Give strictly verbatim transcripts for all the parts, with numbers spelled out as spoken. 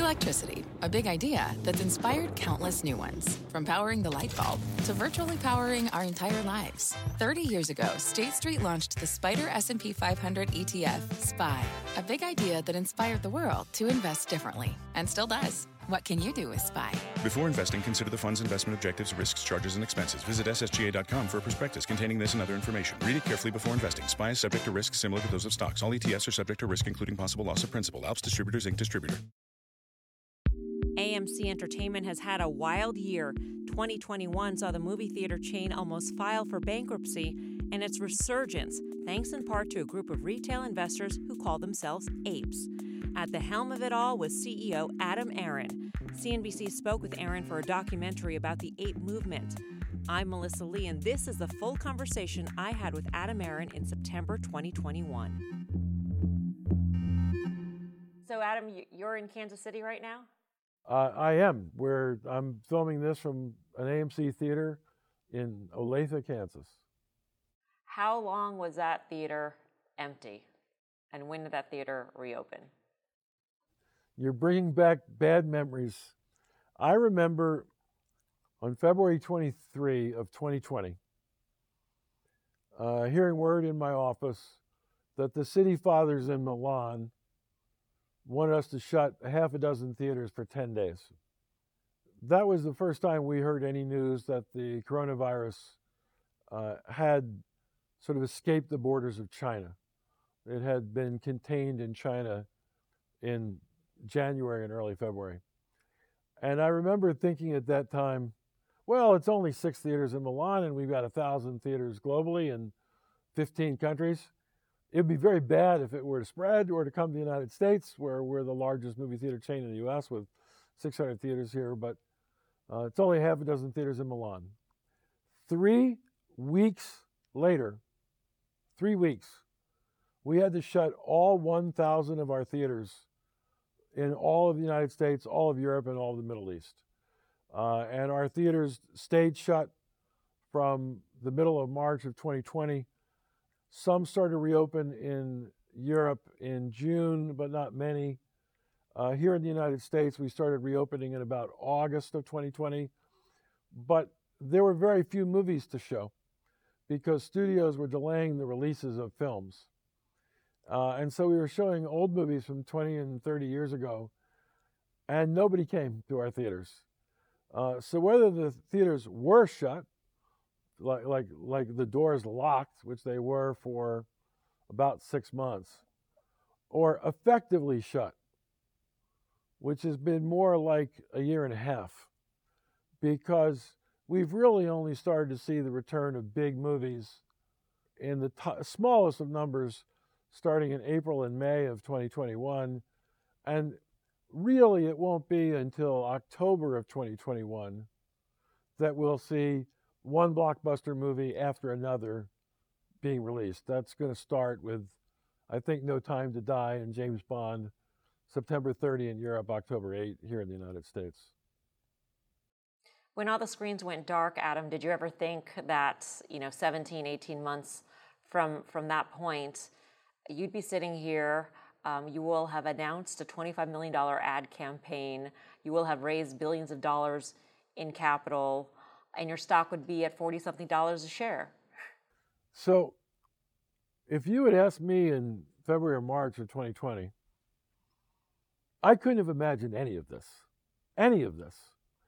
Electricity, a big idea that's inspired countless new ones. From powering the light bulb to virtually powering our entire lives. thirty years ago, State Street launched the Spider S and P five hundred E T F, S P Y. A big idea that inspired the world to invest differently, and still does. What can you do with S P Y? Before investing, consider the fund's investment objectives, risks, charges, and expenses. Visit S S G A dot com for a prospectus containing this and other information. Read it carefully before investing. S P Y is subject to risks similar to those of stocks. All E T Fs are subject to risk, including possible loss of principal. Alps Distributors, Incorporated distributor. A M C Entertainment has had a wild year. twenty twenty-one saw the movie theater chain almost file for bankruptcy, and its resurgence, thanks in part to a group of retail investors who call themselves apes. At the helm of it all was C E O Adam Aron. C N B C spoke with Aron for a documentary about the ape movement. I'm Melissa Lee, and this is the full conversation I had with Adam Aron in September twenty twenty-one. So, Adam, you're in Kansas City right now? Uh, I am. Where I'm filming this from an A M C theater in Olathe, Kansas. How long was that theater empty, and when did that theater reopen? You're bringing back bad memories. I remember on February twenty-third of twenty twenty, uh, hearing word in my office that the city fathers in Milan wanted us to shut a half a dozen theaters for ten days. That was the first time we heard any news that the coronavirus uh, had sort of escaped the borders of China. It had been contained in China in January and early February. And I remember thinking at that time, well, it's only six theaters in Milan and we've got a thousand theaters globally in fifteen countries. It would be very bad if it were to spread or to come to the United States, where we're the largest movie theater chain in the U S with six hundred theaters here, but uh, it's only half a dozen theaters in Milan. Three weeks later, three weeks, we had to shut all one thousand of our theaters in all of the United States, all of Europe, and all of the Middle East. Uh, and our theaters stayed shut from the middle of March of twenty twenty. Some started to reopen in Europe in June, but not many. Uh, here in the United States, we started reopening in about August of twenty twenty. But there were very few movies to show because studios were delaying the releases of films. Uh, and so we were showing old movies from twenty and thirty years ago, and nobody came to our theaters. Uh, so whether the theaters were shut, like, like, like the doors locked, which they were for about six months, or effectively shut, which has been more like a year and a half, because we've really only started to see the return of big movies in the t- smallest of numbers starting in April and May of twenty twenty-one. And really it won't be until October of twenty twenty-one that we'll see one blockbuster movie after another being released. That's going to start with, I think, No Time to Die and James Bond, September thirtieth in Europe, October eighth here in the United States. When all the screens went dark, Adam, did you ever think that, you know, seventeen, eighteen months from from that point, you'd be sitting here, um, you will have announced a twenty-five million dollars ad campaign, you will have raised billions of dollars in capital, and your stock would be at forty-something dollars a share? So if you had asked me in February or March of twenty twenty, I couldn't have imagined any of this, any of this.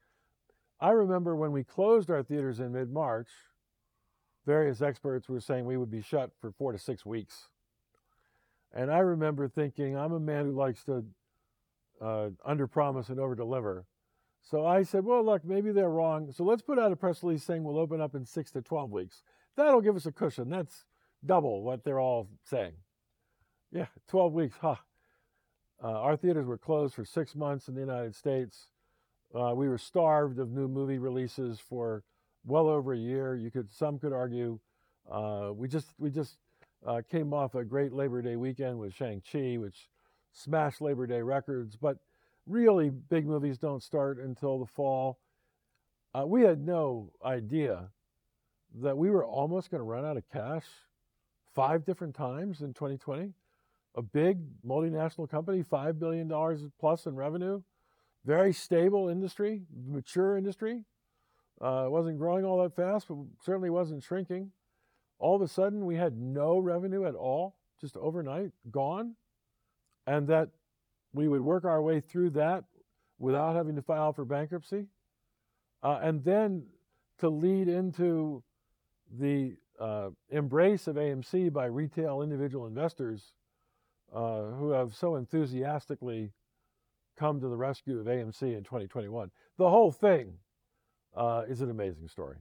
I remember when we closed our theaters in mid-March, various experts were saying we would be shut for four to six weeks. And I remember thinking, I'm a man who likes to uh, under-promise and over-deliver. So I said, well, look, maybe they're wrong. So let's put out a press release saying we'll open up in six to twelve weeks. That'll give us a cushion. That's double what they're all saying. Yeah, twelve weeks, huh? Uh, our theaters were closed for six months in the United States. Uh, we were starved of new movie releases for well over a year. You could, some could argue, uh, we just we just uh, came off a great Labor Day weekend with Shang-Chi, which smashed Labor Day records. But really, big movies don't start until the fall. Uh, we had no idea that we were almost going to run out of cash five different times in twenty twenty. A big multinational company, five billion dollars plus in revenue, very stable industry, mature industry. Uh, it wasn't growing all that fast, but certainly wasn't shrinking. All of a sudden, we had no revenue at all, just overnight, gone. And that we would work our way through that without having to file for bankruptcy. Uh, and then to lead into the uh, embrace of A M C by retail individual investors uh, who have so enthusiastically come to the rescue of A M C in twenty twenty-one. The whole thing uh, is an amazing story.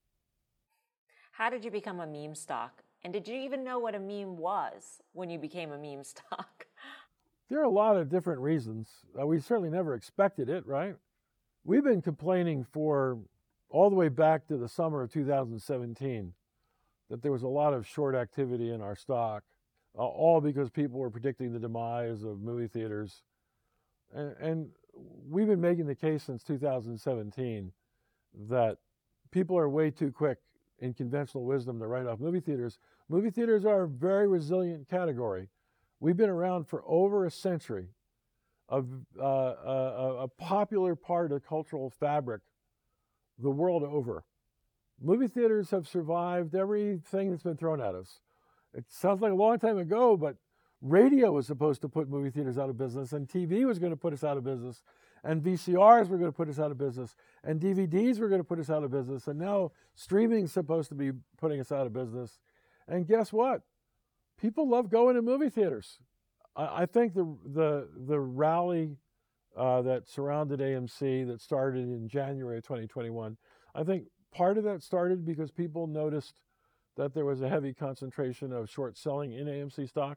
How did you become a meme stock? And did you even know what a meme was when you became a meme stock? There are a lot of different reasons. Uh, we certainly never expected it, right? We've been complaining for all the way back to the summer of two thousand seventeen that there was a lot of short activity in our stock, uh, all because people were predicting the demise of movie theaters. And, and we've been making the case since two thousand seventeen that people are way too quick in conventional wisdom to write off movie theaters. Movie theaters are a very resilient category. We've been around for over a century, of uh, a, a popular part of cultural fabric the world over. Movie theaters have survived everything that's been thrown at us. It sounds like a long time ago, but radio was supposed to put movie theaters out of business, and T V was going to put us out of business, and V C Rs were going to put us out of business, and D V Ds were going to put us out of business, and now streaming's supposed to be putting us out of business. And guess what? People love going to movie theaters. I, I think the the the rally uh, that surrounded A M C that started in January of twenty twenty-one, I think part of that started because people noticed that there was a heavy concentration of short selling in A M C stock.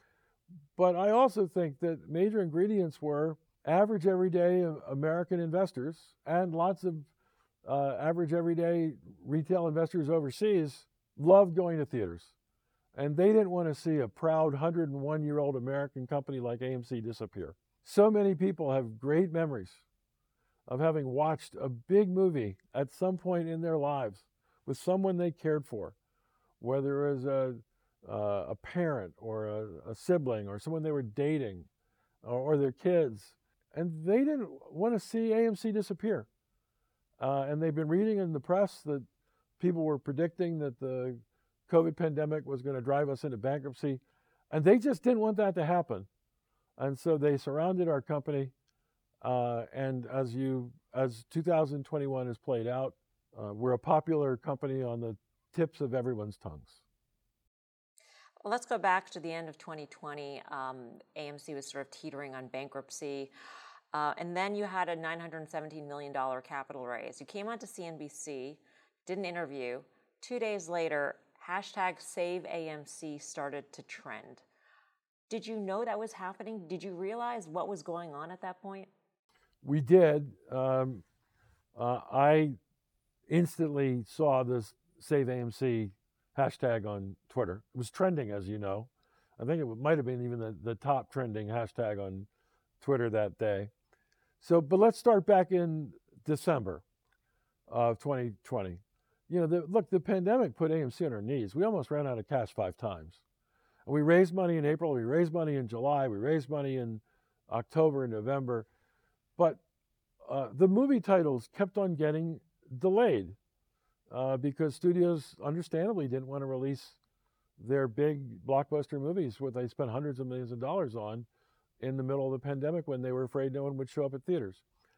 But I also think that major ingredients were average everyday American investors and lots of uh, average everyday retail investors overseas loved going to theaters. And they didn't want to see a proud one hundred and one year old American company like A M C disappear. So many people have great memories of having watched a big movie at some point in their lives with someone they cared for, whether it was a Uh, a parent or a, a sibling or someone they were dating or, or their kids, and they didn't want to see A M C disappear. Uh, and they've been reading in the press that people were predicting that the COVID pandemic was going to drive us into bankruptcy, and they just didn't want that to happen. And so they surrounded our company, uh, and as you as two thousand twenty-one has played out, uh, we're a popular company on the tips of everyone's tongues. Well, let's go back to the end of twenty twenty. Um, A M C was sort of teetering on bankruptcy. Uh, and then you had a nine hundred seventeen million dollars capital raise. You came on to C N B C, did an interview. Two days later, hashtag Save A M C started to trend. Did you know that was happening? Did you realize what was going on at that point? We did. Um, uh, I instantly saw this Save A M C hashtag on Twitter. It was trending, as you know. I think it might have been even the, the top trending hashtag on Twitter that day. So, but let's start back in December of twenty twenty. You know, the, look, the pandemic put A M C on our knees. We almost ran out of cash five times. And we raised money in April, we raised money in July, we raised money in October and November. But uh, the movie titles kept on getting delayed. Uh, because studios understandably didn't want to release their big blockbuster movies, what they spent hundreds of millions of dollars on in the middle of the pandemic when they were afraid no one would show up at theaters.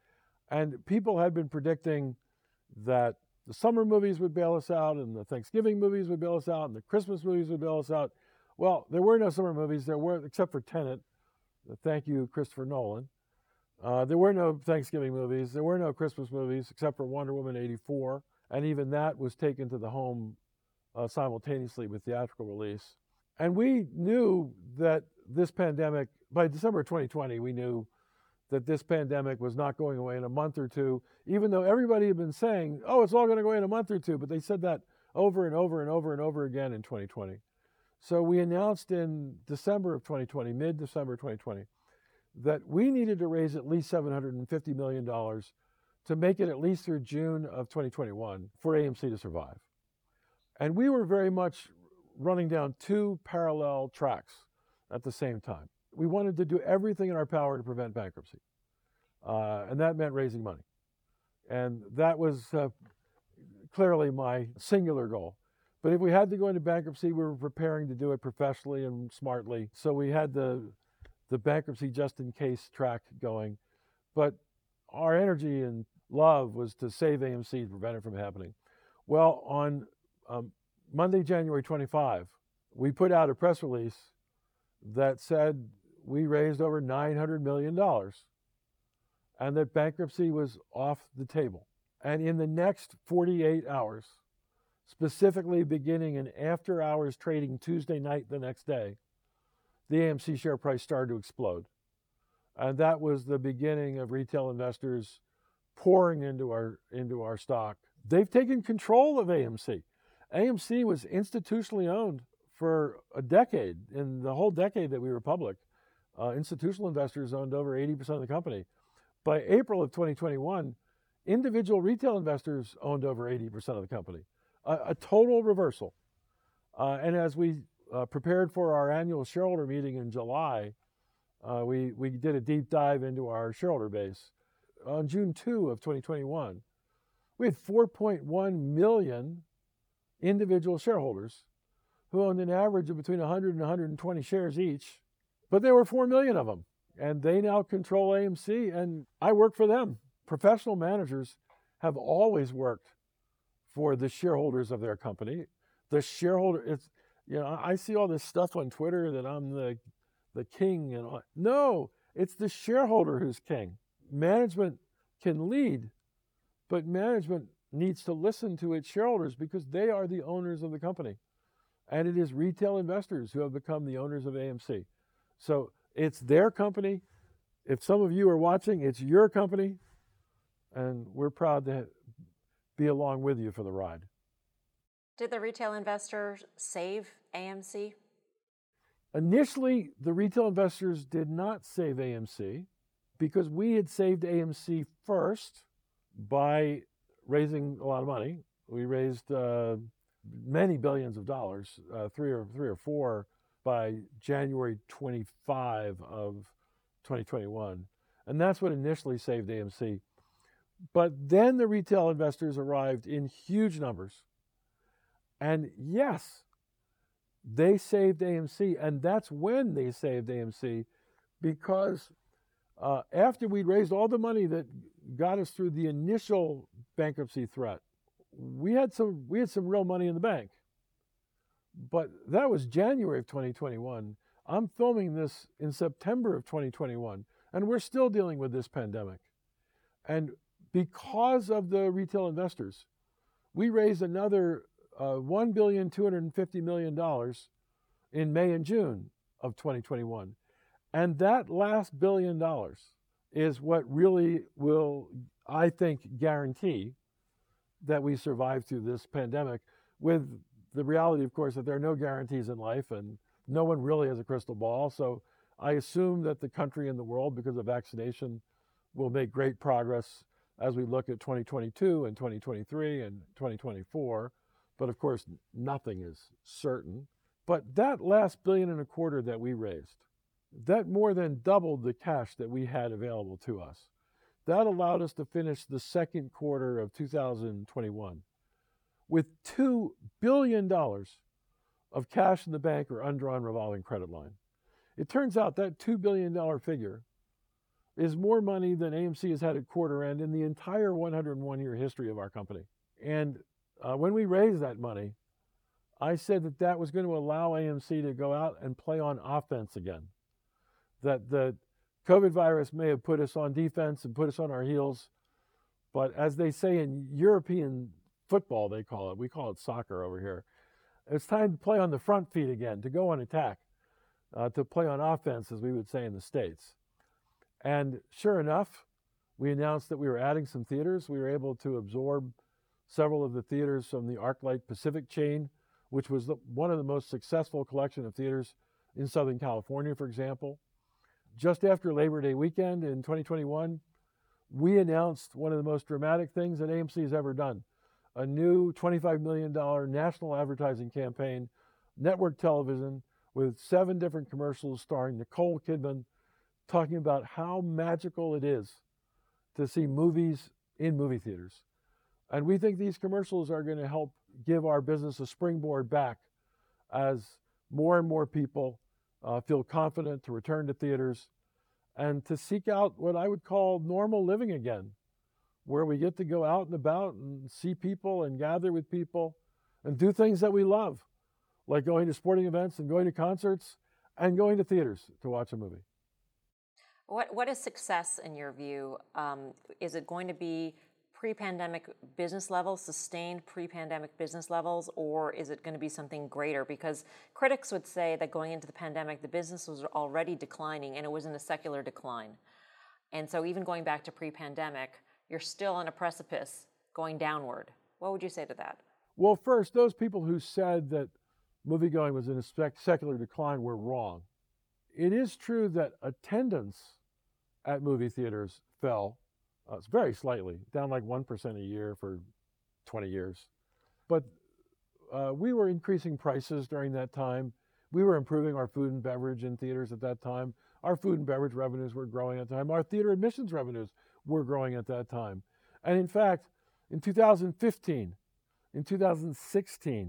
And people had been predicting that the summer movies would bail us out and the Thanksgiving movies would bail us out and the Christmas movies would bail us out. Well, there were no summer movies, there were, except for Tenet. Thank you, Christopher Nolan. Uh, there were no Thanksgiving movies, there were no Christmas movies, except for Wonder Woman eighty-four. And even that was taken to the home uh, simultaneously with theatrical release. And we knew that this pandemic, by December twenty twenty, we knew that this pandemic was not going away in a month or two, even though everybody had been saying, oh, it's all going to go away in a month or two. But they said that over and over and over and over again in twenty twenty. So we announced in December of twenty twenty, mid-December twenty twenty, that we needed to raise at least seven hundred fifty million dollars to make it at least through June of twenty twenty-one for A M C to survive. And we were very much running down two parallel tracks at the same time. We wanted to do everything in our power to prevent bankruptcy. uh, and that meant raising money. And that was uh, clearly my singular goal. But if we had to go into bankruptcy, we were preparing to do it professionally and smartly. So we had the the bankruptcy just in case track going. But our energy and love was to save A M C, to prevent it from happening. Well, on um, Monday, January twenty-fifth, we put out a press release that said we raised over nine hundred million dollars and that bankruptcy was off the table. And in the next forty-eight hours, specifically beginning in after hours trading Tuesday night the next day, the A M C share price started to explode. And that was the beginning of retail investors pouring into our into our stock. They've taken control of A M C. A M C was institutionally owned for a decade. In the whole decade that we were public, uh, institutional investors owned over eighty percent of the company. By April of twenty twenty-one, individual retail investors owned over eighty percent of the company. A, a total reversal. Uh, and as we uh, prepared for our annual shareholder meeting in July, uh, we, we did a deep dive into our shareholder base. On June second of twenty twenty-one, we had four point one million individual shareholders who owned an average of between one hundred and one hundred twenty shares each, but there were four million of them, and they now control A M C, and I work for them. Professional managers have always worked for the shareholders of their company. The shareholder, it's, you know, I see all this stuff on Twitter that I'm the, the king and all. No, it's the shareholder who's king. Management can lead, but management needs to listen to its shareholders because they are the owners of the company. And it is retail investors who have become the owners of A M C. So it's their company. If some of you are watching, it's your company. And we're proud to be along with you for the ride. Did the retail investors save A M C? Initially, the retail investors did not save A M C because we had saved A M C first by raising a lot of money. We raised uh, many billions of dollars, uh, three or three or four by January twenty-fifth of twenty twenty-one. And that's what initially saved A M C. But then the retail investors arrived in huge numbers. And yes, they saved A M C. And that's when they saved A M C, because uh, after we'd raised all the money that got us through the initial bankruptcy threat, we had some we had some real money in the bank. But that was January of twenty twenty-one. I'm filming this in September of twenty twenty-one, and we're still dealing with this pandemic. And because of the retail investors, we raised another uh, one billion two hundred fifty million dollars in May and June of twenty twenty-one. And that last billion dollars is what really will, I think, guarantee that we survive through this pandemic, with the reality, of course, that there are no guarantees in life and no one really has a crystal ball. So I assume that the country and the world, because of vaccination, will make great progress as we look at twenty twenty-two and twenty twenty-three and twenty twenty-four. But of course, nothing is certain. But that last billion and a quarter that we raised, that more than doubled the cash that we had available to us. That allowed us to finish the second quarter of two thousand twenty-one with two billion dollars of cash in the bank or undrawn revolving credit line. It turns out that two billion dollars figure is more money than A M C has had at quarter end in the entire one hundred one year history of our company. And uh, when we raised that money, I said that that was going to allow A M C to go out and play on offense again. That the COVID virus may have put us on defense and put us on our heels, but as they say in European football, they call it, we call it soccer over here, it's time to play on the front feet again, to go on attack, uh, to play on offense, as we would say in the States. And sure enough, we announced that we were adding some theaters. We were able to absorb several of the theaters from the ArcLight Pacific chain, which was the, one of the most successful collection of theaters in Southern California, for example. Just after Labor Day weekend in twenty twenty-one, we announced one of the most dramatic things that A M C has ever done, a new twenty-five million dollars national advertising campaign, network television, with seven different commercials starring Nicole Kidman, talking about how magical it is to see movies in movie theaters. And we think these commercials are going to help give our business a springboard back as more and more people uh, feel confident to return to theaters and to seek out what I would call normal living again, where we get to go out and about and see people and gather with people and do things that we love, like going to sporting events and going to concerts and going to theaters to watch a movie. What What is success in your view? Um, is it going to be pre-pandemic business levels, sustained pre-pandemic business levels, or is it going to be something greater? Because critics would say that going into the pandemic, the business was already declining and it was in a secular decline. And so even going back to pre-pandemic, you're still on a precipice going downward. What would you say to that? Well, first, those people who said that moviegoing was in a sec- secular decline were wrong. It is true that attendance at movie theaters fell uh, very slightly, down like one percent a year for twenty years. But uh, we were increasing prices during that time. We were improving our food and beverage in theaters at that time. Our food and beverage revenues were growing at the time. Our theater admissions revenues were growing at that time. And in fact, in two thousand fifteen, in two thousand sixteen,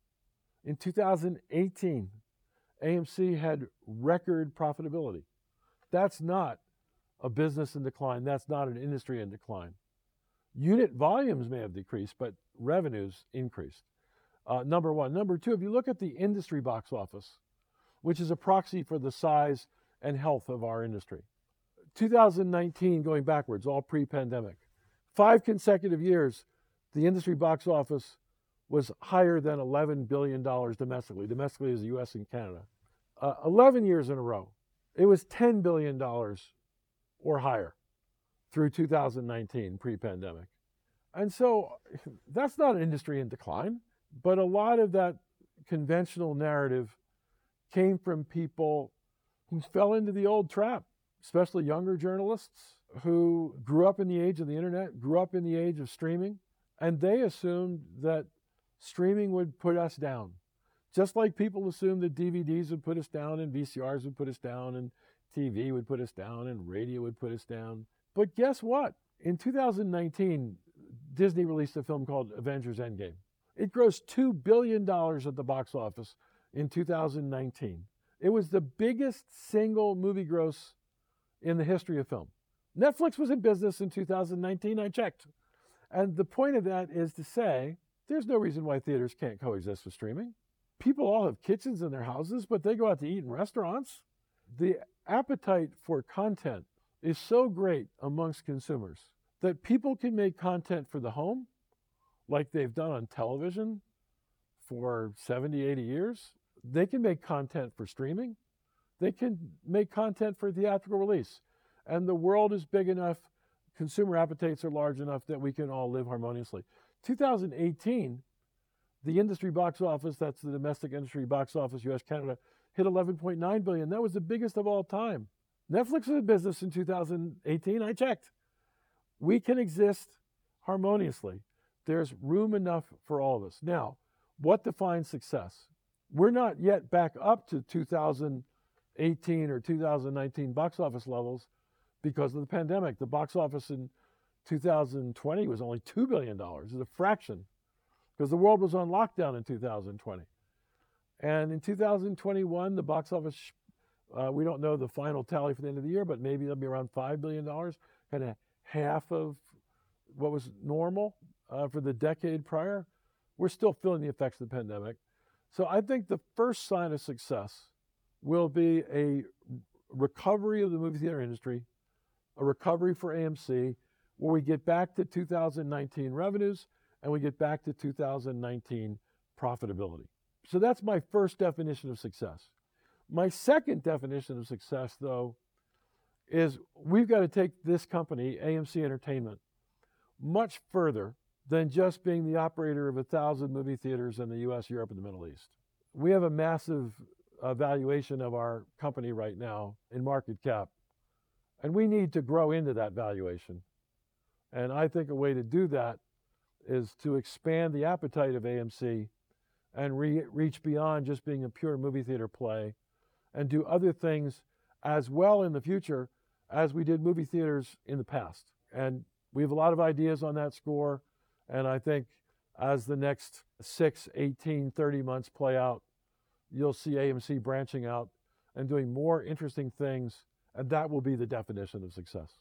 in two thousand eighteen, A M C had record profitability. That's not a business in decline. That's not an industry in decline. Unit volumes may have decreased, but revenues increased. Uh, number one. Number two, if you look at the industry box office, which is a proxy for the size and health of our industry, two thousand nineteen, going backwards, all pre-pandemic, five consecutive years, the industry box office was higher than eleven billion dollars domestically. Domestically is the U S and Canada. Uh, eleven years in a row, it was ten billion dollars or higher through two thousand nineteen, pre-pandemic. And so that's not an industry in decline, but a lot of that conventional narrative came from people who fell into the old trap, especially younger journalists who grew up in the age of the internet, grew up in the age of streaming, and they assumed that streaming would put us down. Just like people assumed that D V Ds would put us down and V C Rs would put us down and T V would put us down and radio would put us down. But guess what? In two thousand nineteen, Disney released a film called Avengers Endgame. It grossed two billion dollars at the box office in two thousand nineteen. It was the biggest single movie gross in the history of film. Netflix was in business in two thousand nineteen, I checked. And the point of that is to say, there's no reason why theaters can't coexist with streaming. People all have kitchens in their houses, but they go out to eat in restaurants. The appetite for content is so great amongst consumers that people can make content for the home, like they've done on television for seventy, eighty years. They can make content for streaming. They can make content for theatrical release. And the world is big enough, consumer appetites are large enough that we can all live harmoniously. two thousand eighteen, the industry box office, that's the domestic industry box office, U S, Canada, hit eleven point nine billion dollars. That was the biggest of all time. Netflix was in business in two thousand eighteen, I checked. We can exist harmoniously. There's room enough for all of us. Now, what defines success? We're not yet back up to two thousand eighteen or two thousand nineteen box office levels because of the pandemic. The box office in two thousand twenty was only two billion dollars. It's a fraction because the world was on lockdown in two thousand twenty. And in two thousand twenty-one, the box office, uh, we don't know the final tally for the end of the year, but maybe it'll be around five billion dollars, kind of half of what was normal uh, for the decade prior. We're still feeling the effects of the pandemic. So I think the first sign of success will be a recovery of the movie theater industry, a recovery for A M C, where we get back to two thousand nineteen revenues and we get back to two thousand nineteen profitability. So that's my first definition of success. My second definition of success, though, is we've got to take this company, A M C Entertainment, much further than just being the operator of a thousand movie theaters in the U S, Europe, and the Middle East. We have a massive uh, valuation of our company right now in market cap, and we need to grow into that valuation. And I think a way to do that is to expand the appetite of A M C and re- reach beyond just being a pure movie theater play and do other things as well in the future as we did movie theaters in the past. And we have a lot of ideas on that score. And I think as the next six, eighteen, thirty months play out, you'll see A M C branching out and doing more interesting things. And that will be the definition of success.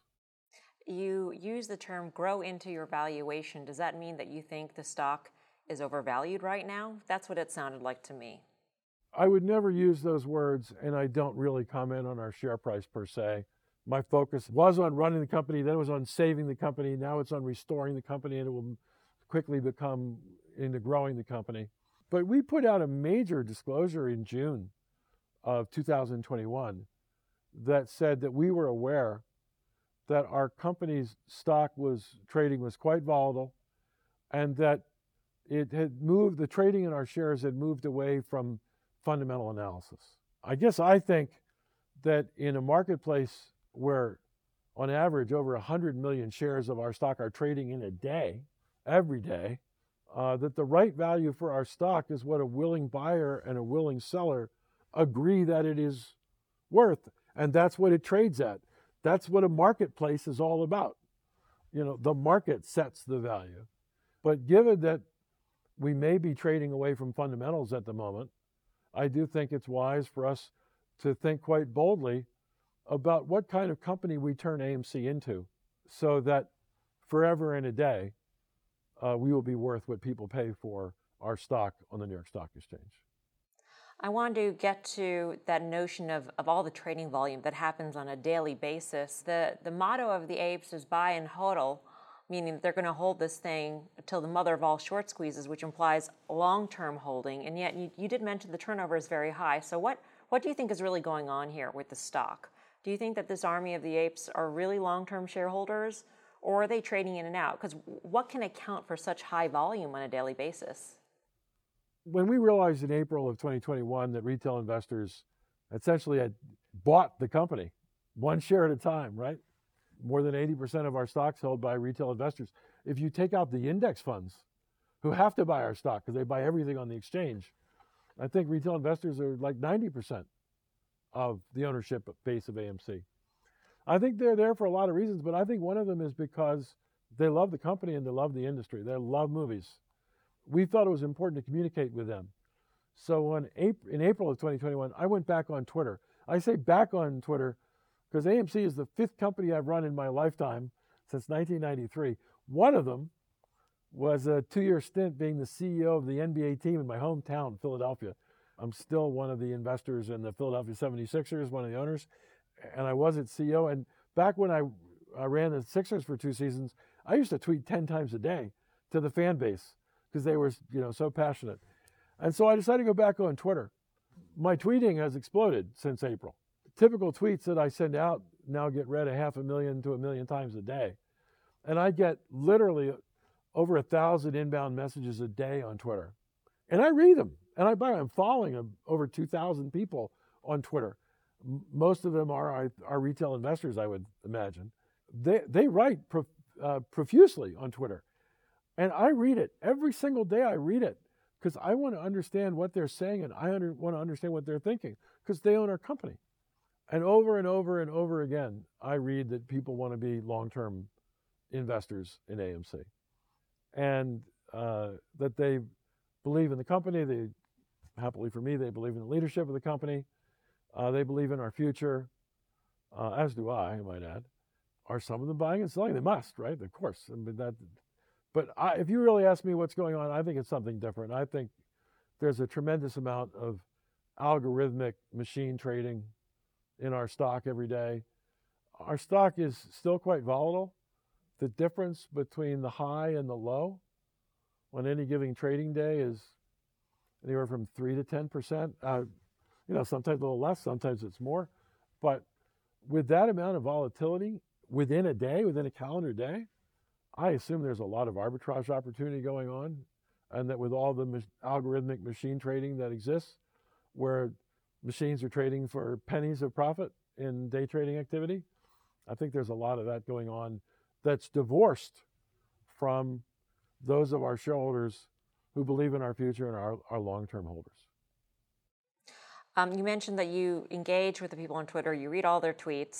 You use the term grow into your valuation. Does that mean that you think the stock is overvalued right now? That's what it sounded like to me. I would never use those words, and I don't really comment on our share price per se. My focus was on running the company, then it was on saving the company, now it's on restoring the company, and it will quickly become into growing the company. But we put out a major disclosure in June of two thousand twenty-one that said that we were aware that our company's stock was trading was quite volatile, and that it had moved, the trading in our shares had moved away from fundamental analysis. I guess I think that in a marketplace where on average over one hundred million shares of our stock are trading in a day, every day, uh, that the right value for our stock is what a willing buyer and a willing seller agree that it is worth. And that's what it trades at. That's what a marketplace is all about. You know, the market sets the value. But given that we may be trading away from fundamentals at the moment, I do think it's wise for us to think quite boldly about what kind of company we turn A M C into, so that forever and a day, uh, we will be worth what people pay for our stock on the New York Stock Exchange. I wanted to get to that notion of, of all the trading volume that happens on a daily basis. The, the motto of the apes is buy and hodl, meaning that they're going to hold this thing until the mother of all short squeezes, which implies long-term holding. And yet you, you did mention the turnover is very high. So what, what do you think is really going on here with the stock? Do you think that this army of the apes are really long-term shareholders, or are they trading in and out? Because what can account for such high volume on a daily basis? When we realized in April of twenty twenty-one that retail investors essentially had bought the company one share at a time, right? More than eighty percent of our stocks held by retail investors. If you take out the index funds who have to buy our stock because they buy everything on the exchange, I think retail investors are like ninety percent of the ownership base of A M C. I think they're there for a lot of reasons, but I think one of them is because they love the company and they love the industry. They love movies. We thought it was important to communicate with them. So on April, in April of twenty twenty-one, I went back on Twitter. I say back on Twitter because A M C is the fifth company I've run in my lifetime since nineteen ninety-three. One of them was a two-year stint being the C E O of the N B A team in my hometown, Philadelphia. I'm still one of the investors in the Philadelphia seventy-sixers, one of the owners, and I was its C E O. And back when I, I ran the Sixers for two seasons, I used to tweet ten times a day to the fan base because they were, you know, so passionate. And so I decided to go back on Twitter. My tweeting has exploded since April. Typical tweets that I send out now get read a half a million to a million times a day. And I get literally over a thousand inbound messages a day on Twitter. And I read them. And I buy them. I'm following them, over two thousand people on Twitter. M- most of them are our, our retail investors, I would imagine. They, they write prof, uh, profusely on Twitter. And I read it. Every single day I read it because I want to understand what they're saying, and I under, want to understand what they're thinking because they own our company. And over and over and over again, I read that people want to be long-term investors in A M C, and uh, that they believe in the company. They, happily for me, they believe in the leadership of the company. Uh, they believe in our future, uh, as do I, I might add. Are some of them buying and selling? They must, right? Of course. I mean, that, but I, if you really ask me what's going on, I think it's something different. I think there's a tremendous amount of algorithmic machine trading in our stock every day. Our stock is still quite volatile. The difference between the high and the low on any given trading day is anywhere from three to ten percent. Uh, you know, sometimes a little less, sometimes it's more. But with that amount of volatility within a day, within a calendar day, I assume there's a lot of arbitrage opportunity going on, and that with all the ma- algorithmic machine trading that exists, where machines are trading for pennies of profit in day trading activity, I think there's a lot of that going on that's divorced from those of our shareholders who believe in our future and are our long-term holders. Um, you mentioned that you engage with the people on Twitter, you read all their tweets.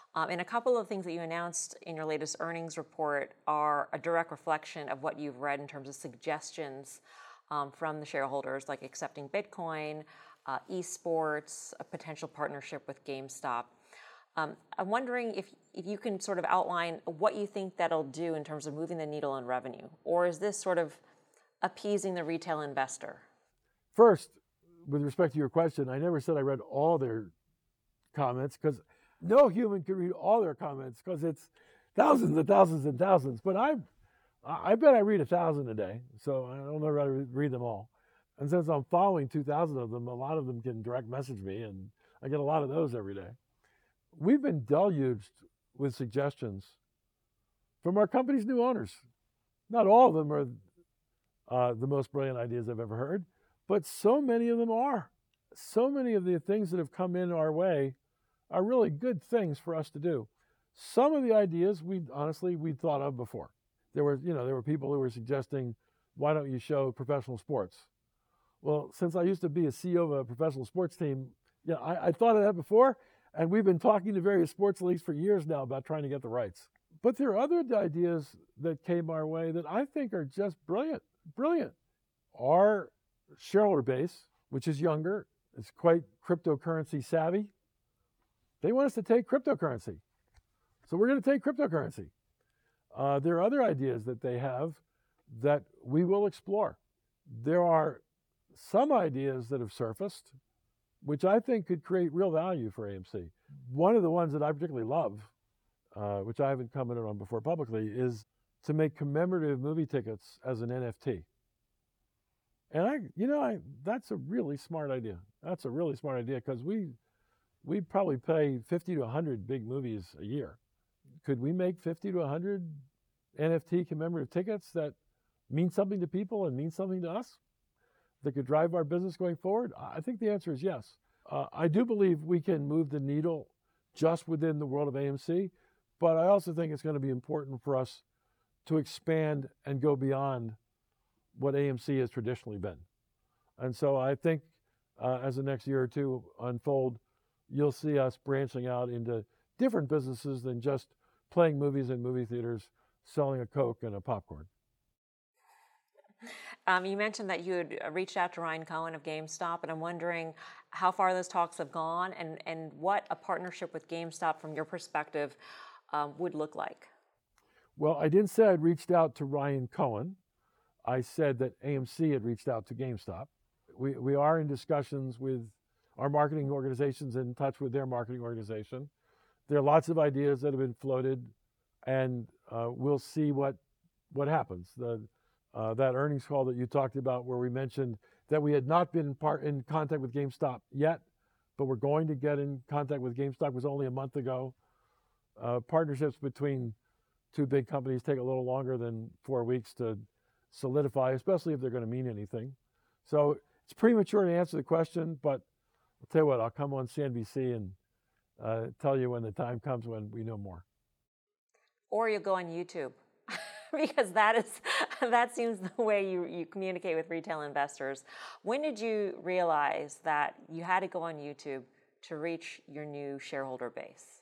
Um, and a couple of things that you announced in your latest earnings report are a direct reflection of what you've read in terms of suggestions um, from the shareholders, like accepting Bitcoin, uh, esports, a potential partnership with GameStop. Um, I'm wondering if, if you can sort of outline what you think that'll do in terms of moving the needle on revenue, or is this sort of appeasing the retail investor? First, with respect to your question, I never said I read all their comments, because no human can read all their comments, because it's thousands and thousands and thousands. But I, I bet I read a thousand a day, so I don't know how to read them all. And since I'm following two thousand of them, a lot of them can direct message me, and I get a lot of those every day. We've been deluged with suggestions from our company's new owners. Not all of them are uh, the most brilliant ideas I've ever heard, but so many of them are. So many of the things that have come in our way are really good things for us to do. Some of the ideas we honestly we thought of before. There were, you know, there were people who were suggesting, why don't you show professional sports? Well, since I used to be a C E O of a professional sports team, yeah, I, I thought of that before, and we've been talking to various sports leagues for years now about trying to get the rights. But there are other ideas that came our way that I think are just brilliant, brilliant. Our shareholder base, which is younger, is quite cryptocurrency savvy. They want us to take cryptocurrency. So we're going to take cryptocurrency. Uh, there are other ideas that they have that we will explore. There are some ideas that have surfaced, which I think could create real value for A M C. One of the ones that I particularly love, uh, which I haven't commented on before publicly, is to make commemorative movie tickets as an N F T. And I, you know, I, that's a really smart idea. That's a really smart idea, because we, we probably pay fifty to a hundred big movies a year. Could we make fifty to a hundred N F T commemorative tickets that mean something to people and mean something to us, that could drive our business going forward? I think the answer is yes. Uh, I do believe we can move the needle just within the world of A M C, but I also think it's going to be important for us to expand and go beyond what A M C has traditionally been. And so I think uh, as the next year or two unfold, you'll see us branching out into different businesses than just playing movies in movie theaters, selling a Coke and a popcorn. Um, you mentioned that you had reached out to Ryan Cohen of GameStop, and I'm wondering how far those talks have gone, and, and what a partnership with GameStop from your perspective um, would look like. Well, I didn't say I'd reached out to Ryan Cohen. I said that A M C had reached out to GameStop. We, we are in discussions with our marketing organizations, in touch with their marketing organization. There are lots of ideas that have been floated, and uh, we'll see what, what happens. The, Uh, that earnings call that you talked about, where we mentioned that we had not been in, part, in contact with GameStop yet, but we're going to get in contact with GameStop, was only a month ago. Uh, partnerships between two big companies take a little longer than four weeks to solidify, especially if they're going to mean anything. So it's premature to answer the question, but I'll tell you what, I'll come on C N B C and uh, tell you when the time comes when we know more. Or you'll go on YouTube. Because that is that seems the way you, you communicate with retail investors. When did you realize that you had to go on YouTube to reach your new shareholder base?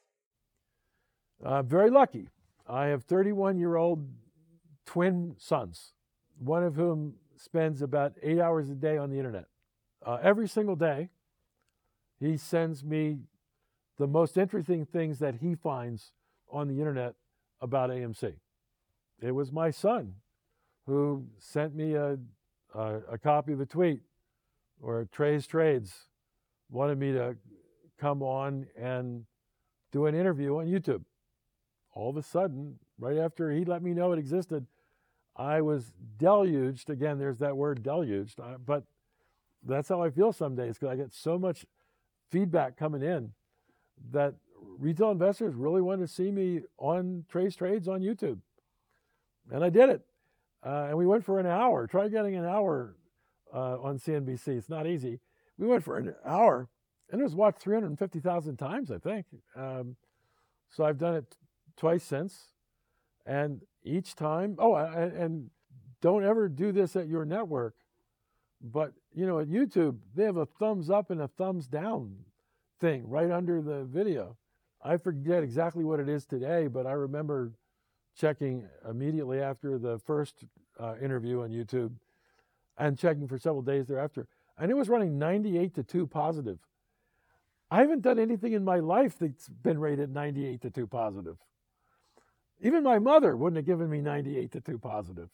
Uh, very lucky. I have thirty-one-year-old twin sons, one of whom spends about eight hours a day on the internet. Uh, every single day, he sends me the most interesting things that he finds on the internet about A M C. It was my son who sent me a, a, a copy of a tweet where Trey's Trades wanted me to come on and do an interview on YouTube. All of a sudden, right after he let me know it existed, I was deluged. Again, there's that word, deluged. Uh, but that's how I feel some days, because I get so much feedback coming in that retail investors really want to see me on Trey's Trades on YouTube. And I did it. Uh, and we went for an hour. Try getting an hour uh, on C N B C. It's not easy. We went for an hour, and it was watched three hundred fifty thousand times, I think. Um, so I've done it twice since. And each time, oh, and, and don't ever do this at your network. But, you know, at YouTube, they have a thumbs up and a thumbs down thing right under the video. I forget exactly what it is today, but I remember checking immediately after the first uh, interview on YouTube and checking for several days thereafter. And it was running ninety-eight to two positive. I haven't done anything in my life that's been rated ninety-eight to two positive. Even my mother wouldn't have given me ninety-eight to two positive.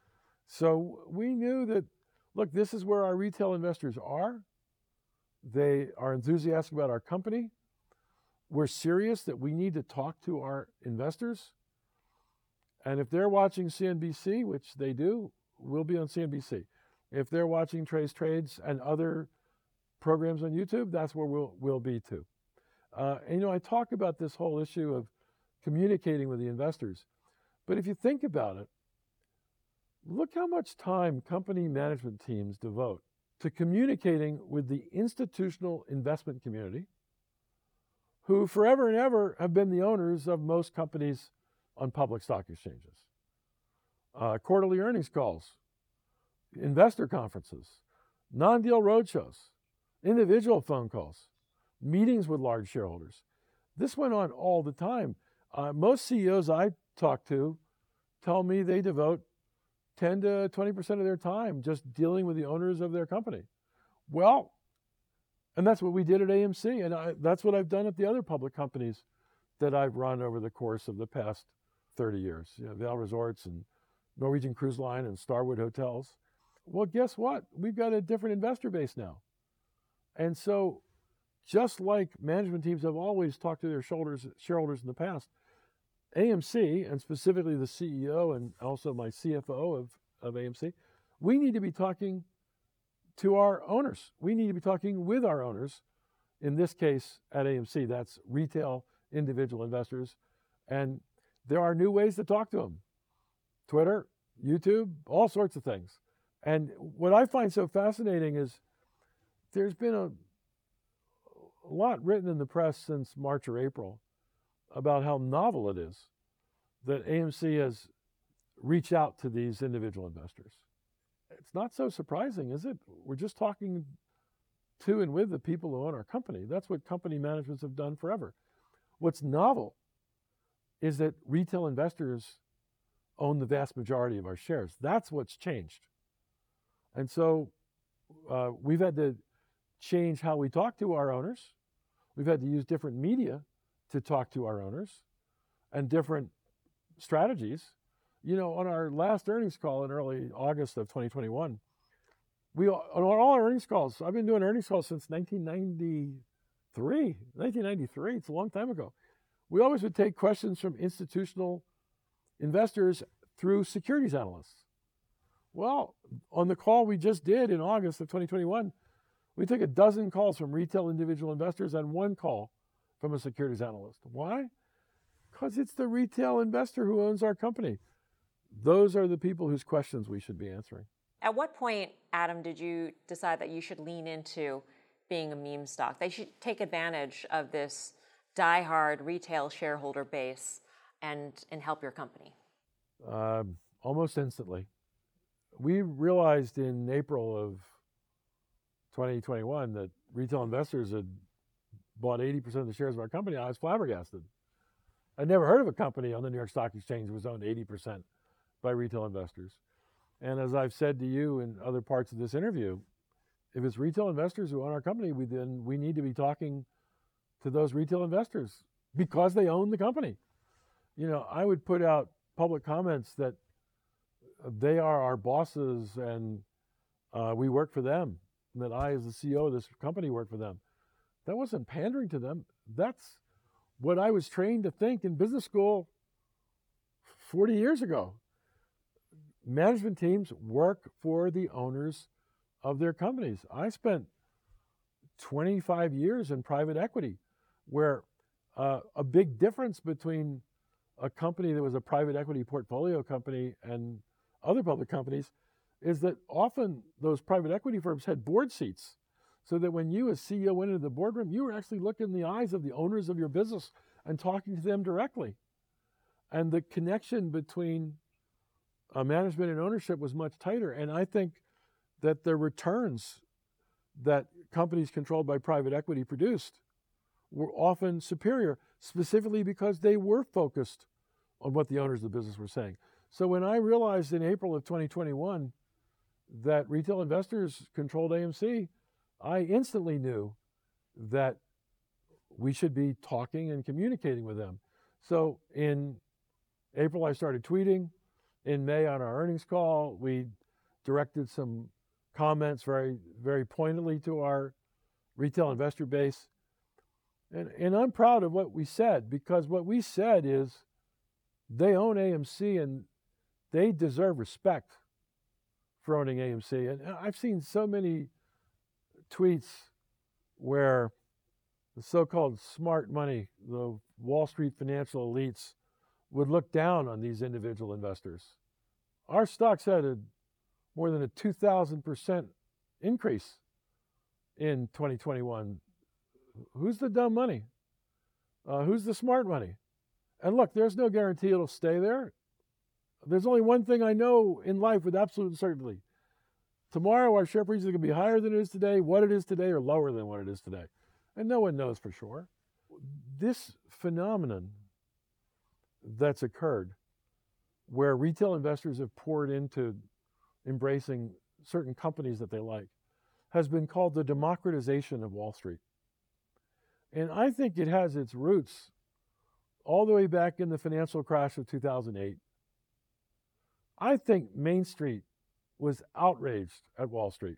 So we knew that, look, this is where our retail investors are. They are enthusiastic about our company. We're serious that we need to talk to our investors. And if they're watching C N B C, which they do, we'll be on C N B C. If they're watching Trace Trades and other programs on YouTube, that's where we'll, we'll be too. Uh, and, you know, I talk about this whole issue of communicating with the investors. But if you think about it, look how much time company management teams devote to communicating with the institutional investment community, who forever and ever have been the owners of most companies on public stock exchanges. Uh, quarterly earnings calls, investor conferences, non-deal roadshows, individual phone calls, meetings with large shareholders. This went on all the time. Uh, most C E Os I talk to tell me they devote ten to twenty percent of their time just dealing with the owners of their company. Well, and that's what we did at A M C, and I, that's what I've done at the other public companies that I've run over the course of the past thirty years. You know, Vail Resorts and Norwegian Cruise Line and Starwood Hotels. Well, guess what? We've got a different investor base now. And so just like management teams have always talked to their shoulders, shareholders in the past, A M C, and specifically the C E O and also my C F O of, of A M C, we need to be talking to our owners. We need to be talking with our owners. In this case, at A M C, that's retail individual investors. And there are new ways to talk to them. Twitter, YouTube, all sorts of things. And what I find so fascinating is there's been a, a lot written in the press since March or April about how novel it is that A M C has reached out to these individual investors. It's not so surprising, is it? We're just talking to and with the people who own our company. That's what company managements have done forever. What's novel is that retail investors own the vast majority of our shares. That's what's changed. And so uh, we've had to change how we talk to our owners. We've had to use different media to talk to our owners and different strategies. You know, on our last earnings call in early August of twenty twenty-one, we on all our earnings calls, I've been doing earnings calls since nineteen ninety-three. nineteen ninety-three, it's a long time ago. We always would take questions from institutional investors through securities analysts. Well, on the call we just did in August of twenty twenty-one, we took a dozen calls from retail individual investors and one call from a securities analyst. Why? Because it's the retail investor who owns our company. Those are the people whose questions we should be answering. At what point, Adam, did you decide that you should lean into being a meme stock? They should take advantage of this diehard retail shareholder base and, and help your company? Uh, almost instantly. We realized in April of twenty twenty-one that retail investors had bought eighty percent of the shares of our company. I was flabbergasted. I'd never heard of a company on the New York Stock Exchange that was owned eighty percent by retail investors. And as I've said to you in other parts of this interview, if it's retail investors who own our company, we then we need to be talking to those retail investors because they own the company. You know, I would put out public comments that they are our bosses and uh, we work for them, and that I, as the C E O of this company, work for them. That wasn't pandering to them. That's what I was trained to think in business school forty years ago. Management teams work for the owners of their companies. I spent twenty-five years in private equity, where uh, a big difference between a company that was a private equity portfolio company and other public companies is that often those private equity firms had board seats, so that when you as C E O went into the boardroom, you were actually looking in the eyes of the owners of your business and talking to them directly. And the connection between uh, management and ownership was much tighter. And I think that the returns that companies controlled by private equity produced were often superior specifically because they were focused on what the owners of the business were saying. So when I realized in April of twenty twenty-one that retail investors controlled A M C, I instantly knew that we should be talking and communicating with them. So in April, I started tweeting. In May, on our earnings call, we directed some comments very, very pointedly to our retail investor base. And, and I'm proud of what we said, because what we said is they own A M C and they deserve respect for owning A M C. And I've seen so many tweets where the so-called smart money, the Wall Street financial elites, would look down on these individual investors. Our stocks had a, more than a two thousand percent increase in twenty twenty-one. Who's the dumb money? Uh, who's the smart money? And look, there's no guarantee it'll stay there. There's only one thing I know in life with absolute certainty. Tomorrow our share price is going to be higher than it is today, what it is today, or lower than what it is today. And no one knows for sure. This phenomenon that's occurred, where retail investors have poured into embracing certain companies that they like, has been called the democratization of Wall Street. And I think it has its roots all the way back in the financial crash of two thousand eight. I think Main Street was outraged at Wall Street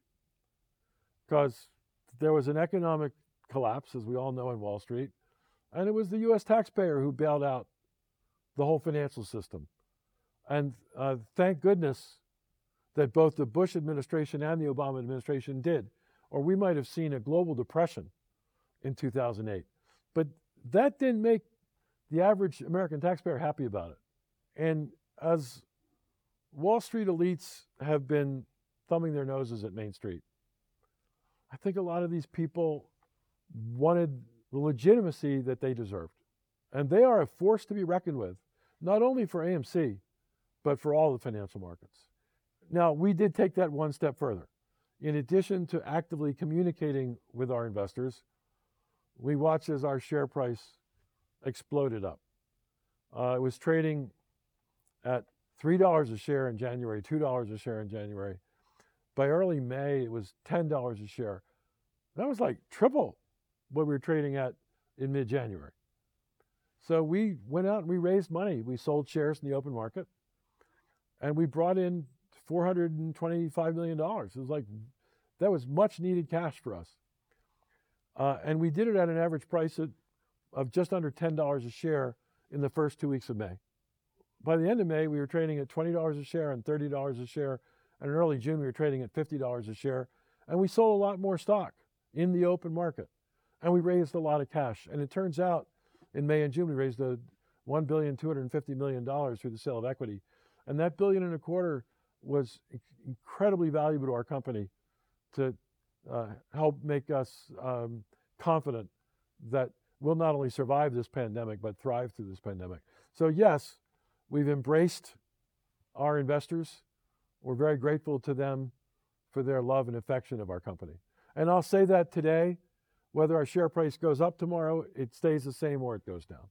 because there was an economic collapse, as we all know, in Wall Street, and it was the U S taxpayer who bailed out the whole financial system. And uh, thank goodness that both the Bush administration and the Obama administration did, or we might have seen a global depression in two thousand eight. But that didn't make the average American taxpayer happy about it. And as Wall Street elites have been thumbing their noses at Main Street, I think a lot of these people wanted the legitimacy that they deserved. And they are a force to be reckoned with, not only for A M C, but for all the financial markets. Now, we did take that one step further. In addition to actively communicating with our investors, we watched as our share price exploded up. Uh, it was trading at three dollars a share in January, two dollars a share in January. By early May, it was ten dollars a share. That was like triple what we were trading at in mid-January. So we went out and we raised money. We sold shares in the open market, and we brought in four hundred twenty-five million dollars. It was like, that was much needed cash for us. Uh, and we did it at an average price of, of just under ten dollars a share in the first two weeks of May. By the end of May, we were trading at twenty dollars a share and thirty dollars a share. And in early June, we were trading at fifty dollars a share. And we sold a lot more stock in the open market. And we raised a lot of cash. And it turns out in May and June, we raised a one billion two hundred fifty million dollars through the sale of equity. And that billion and a quarter was incredibly valuable to our company to uh, help make us um, confident that we'll not only survive this pandemic, but thrive through this pandemic. So yes, we've embraced our investors. We're very grateful to them for their love and affection of our company. And I'll say that today, whether our share price goes up tomorrow, it stays the same or it goes down.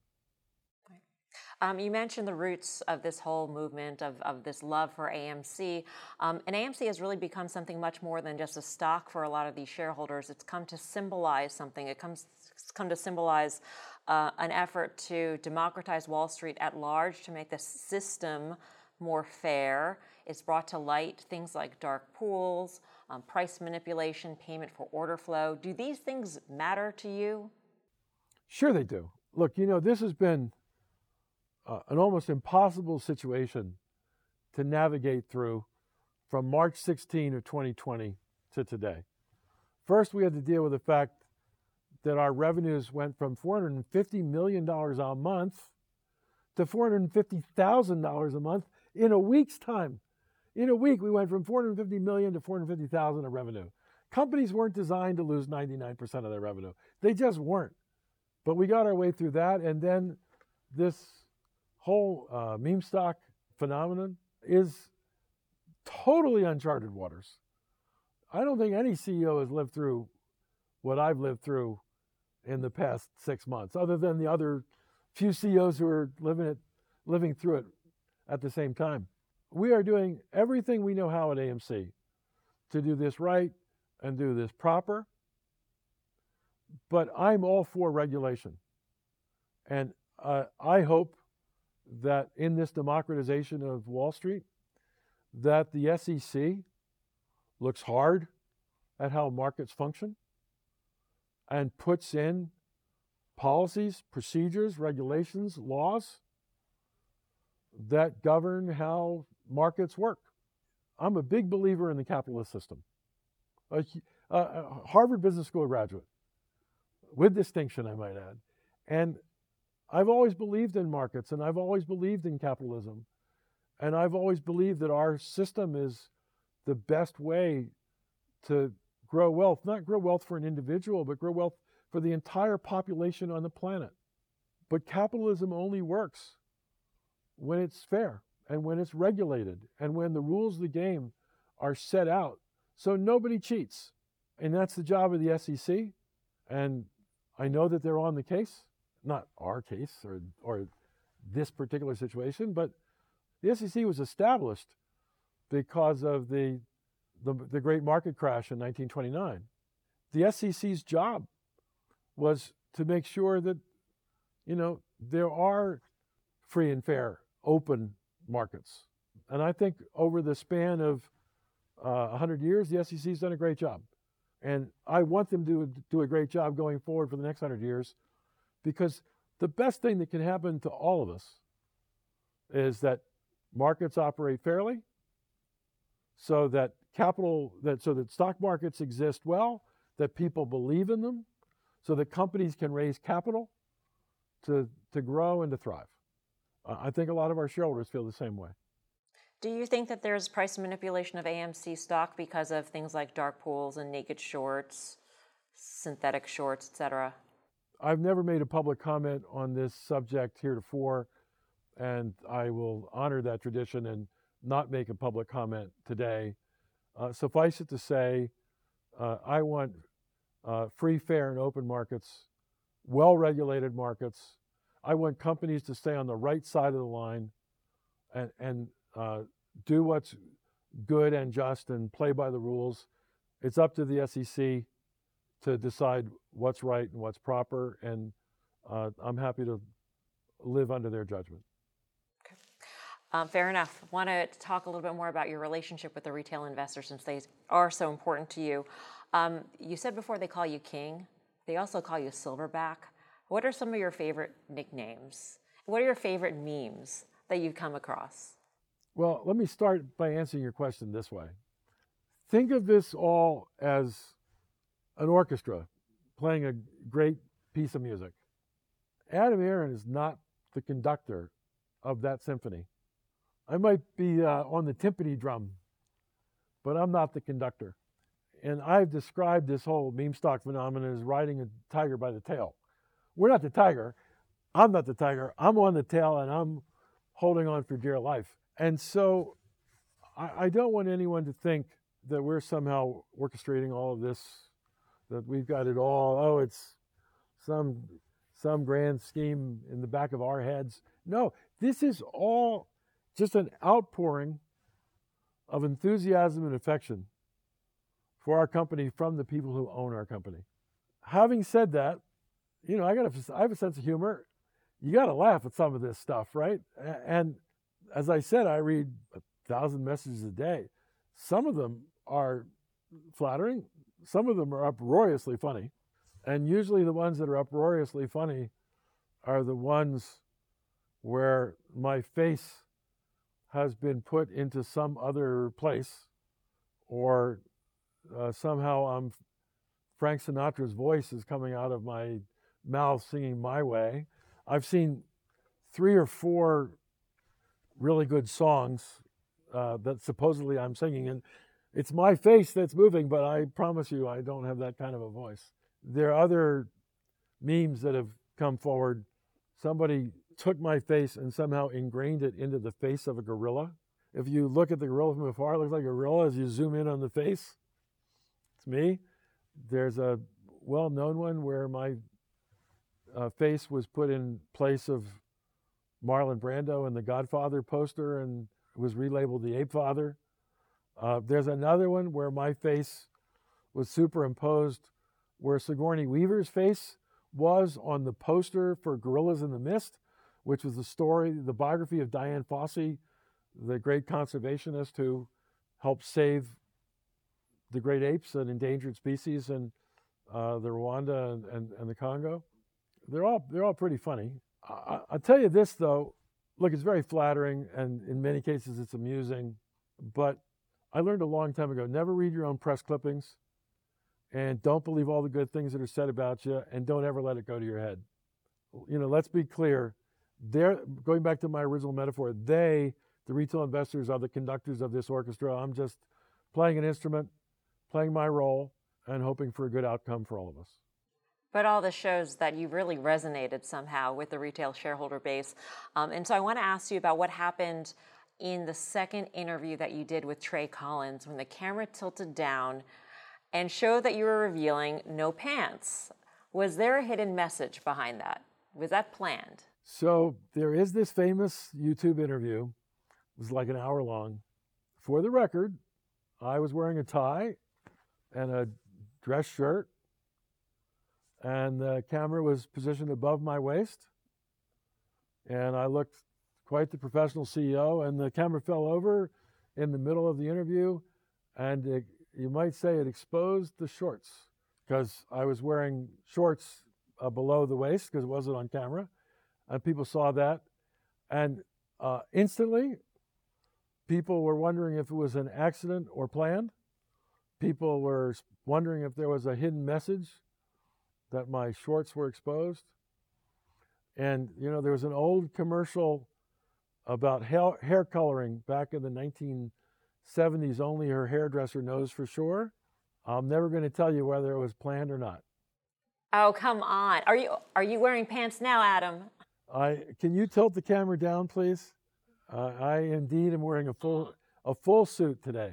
Um, you mentioned the roots of this whole movement of, of this love for A M C. Um, and A M C has really become something much more than just a stock for a lot of these shareholders. It's come to symbolize something. It comes it's come to symbolize uh, an effort to democratize Wall Street at large, to make the system more fair. It's brought to light things like dark pools, um, price manipulation, payment for order flow. Do these things matter to you? Sure they do. Look, you know, this has been Uh, an almost impossible situation to navigate through from March sixteenth of twenty twenty to today. First, we had to deal with the fact that our revenues went from four hundred fifty million dollars a month to four hundred fifty thousand dollars a month in a week's time. In a week, we went from four hundred fifty million dollars to four hundred fifty thousand dollars of revenue. Companies weren't designed to lose ninety-nine percent of their revenue. They just weren't. But we got our way through that, and then this whole uh, meme stock phenomenon is totally uncharted waters. I don't think any C E O has lived through what I've lived through in the past six months, other than the other few C E Os who are living it, living through it at the same time. We are doing everything we know how at A M C to do this right and do this proper. But I'm all for regulation. And uh, I hope that in this democratization of Wall Street, that the S E C looks hard at how markets function and puts in policies, procedures, regulations, laws that govern how markets work. I'm a big believer in the capitalist system. A, a Harvard Business School graduate, with distinction, I might add. And I've always believed in markets, and I've always believed in capitalism. And I've always believed that our system is the best way to grow wealth, not grow wealth for an individual, but grow wealth for the entire population on the planet. But capitalism only works when it's fair and when it's regulated and when the rules of the game are set out so nobody cheats. And that's the job of the S E C. And I know that they're on the case, not our case or, or this particular situation, but the S E C was established because of the, the, the great market crash in nineteen twenty-nine. The S E C's job was to make sure that, you know, there are free and fair, open markets. And I think over the span of uh, one hundred years, the S E C's done a great job. And I want them to do a great job going forward for the next one hundred years, because the best thing that can happen to all of us is that markets operate fairly, so that capital, that so that stock markets exist well, that people believe in them, so that companies can raise capital to, to grow and to thrive. Uh, I think a lot of our shareholders feel the same way. Do you think that there's price manipulation of A M C stock because of things like dark pools and naked shorts, synthetic shorts, et cetera? I've never made a public comment on this subject heretofore, and I will honor that tradition and not make a public comment today. Uh, suffice it to say, uh, I want uh, free, fair, and open markets, well-regulated markets. I want companies to stay on the right side of the line and, and uh, do what's good and just and play by the rules. It's up to the S E C to decide what's right and what's proper, and uh, I'm happy to live under their judgment. Okay. Um, fair enough. Want to talk a little bit more about your relationship with the retail investors, since they are so important to you. Um, you said before they call you King. They also call you Silverback. What are some of your favorite nicknames? What are your favorite memes that you've come across? Well, let me start by answering your question this way. Think of this all as an orchestra playing a great piece of music. Adam Aron is not the conductor of that symphony. I might be uh, on the timpani drum, but I'm not the conductor. And I've described this whole meme stock phenomenon as riding a tiger by the tail. We're not the tiger. I'm not the tiger. I'm on the tail, and I'm holding on for dear life. And so I, I don't want anyone to think that we're somehow orchestrating all of this, that we've got it all. Oh, it's some some grand scheme in the back of our heads. No, this is all just an outpouring of enthusiasm and affection for our company from the people who own our company. Having said that, you know, I got a, I have a sense of humor. You got to laugh at some of this stuff, right? And as I said, I read a thousand messages a day. Some of them are flattering. Some of them are uproariously funny. And usually the ones that are uproariously funny are the ones where my face has been put into some other place, or uh, somehow I'm Frank Sinatra's voice is coming out of my mouth singing my way. I've seen three or four really good songs uh, that supposedly I'm singing, and it's my face that's moving, but I promise you I don't have that kind of a voice. There are other memes that have come forward. Somebody took my face and somehow ingrained it into the face of a gorilla. If you look at the gorilla from afar, it looks like a gorilla. As you zoom in on the face, it's me. There's a well-known one where my uh, face was put in place of Marlon Brando in the Godfather poster and was relabeled the Ape Father. Uh, there's another one where my face was superimposed where Sigourney Weaver's face was on the poster for Gorillas in the Mist, which was the story, the biography of Dian Fossey, the great conservationist who helped save the great apes, an endangered species in uh, the Rwanda and, and, and the Congo. They're all they're all pretty funny. I, I'll tell you this though, look, it's very flattering and in many cases it's amusing, but I learned a long time ago, never read your own press clippings and don't believe all the good things that are said about you and don't ever let it go to your head. You know, let's be clear. They're, going back to my original metaphor, they, the retail investors, are the conductors of this orchestra. I'm just playing an instrument, playing my role, and hoping for a good outcome for all of us. But all this shows that you really resonated somehow with the retail shareholder base. Um, and so I want to ask you about what happened in the second interview that you did with Trey Collins when the camera tilted down and showed that you were revealing no pants. Was there a hidden message behind that? Was that planned? So there is this famous YouTube interview. It was like an hour long. For the record, I was wearing a tie and a dress shirt, and the camera was positioned above my waist, and I looked quite the professional C E O, and the camera fell over in the middle of the interview, and it, you might say it exposed the shorts, because I was wearing shorts uh, below the waist because it wasn't on camera, and people saw that, and uh, instantly people were wondering if it was an accident or planned. People were wondering if there was a hidden message that my shorts were exposed. And, you know, there was an old commercial about hair, hair coloring back in the nineteen seventies. Only her hairdresser knows for sure. I'm never going to tell you whether it was planned or not. Oh, come on. Are you are you wearing pants now, Adam? I can you tilt the camera down, please? Uh, I indeed am wearing a full a full suit today.